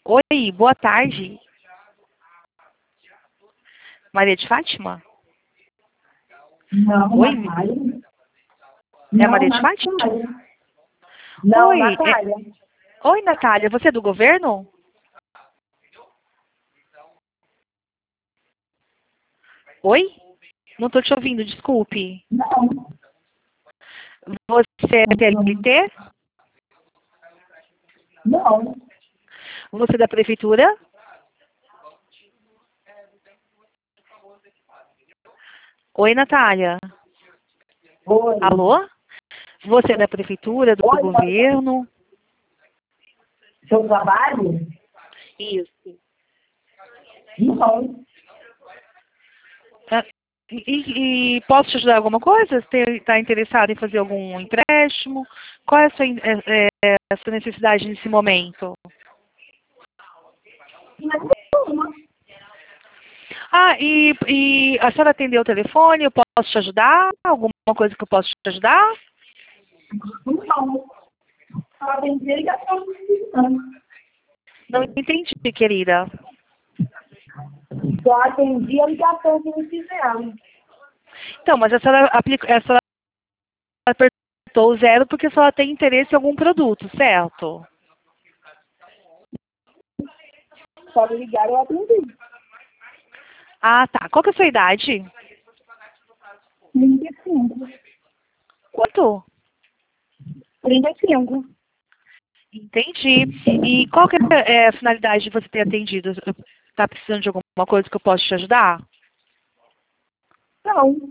Oi, boa tarde. Maria de Fátima? Não, Oi, Natália. é a Não, Maria de Fátima? Natália. Não, Oi, Natália. oi, Natália, você é do governo? Oi? Não estou te ouvindo, desculpe. Não. Você é PLT? Não. Você é da prefeitura? Oi, Natália. Oi. Alô? Você é da prefeitura, do Oi, governo? seu trabalho? Isso. Não. Ah, E posso te ajudar em alguma coisa? Você está interessado em fazer algum empréstimo? Qual é a a sua necessidade nesse momento? Nenhuma. Ah, e a senhora atendeu o telefone? Eu posso te ajudar? Alguma coisa que eu posso te ajudar? Não. Só atendi a ligação do sistema. Não entendi, querida. Só atendi a ligação que me fizeram. Então, mas a senhora apertou o zero porque a senhora tem interesse em algum produto, certo? Só me ligaram e eu atendi. Ah, tá. Qual que é a sua idade? 35. Quanto? 35. Entendi. E qual que é a finalidade de você ter atendido? Está precisando de alguma coisa que eu possa te ajudar? Não.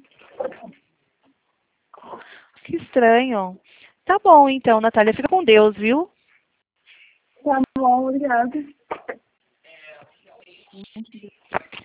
Que estranho. Tá bom, então, Natália. Fica com Deus, viu? Tá bom, obrigada.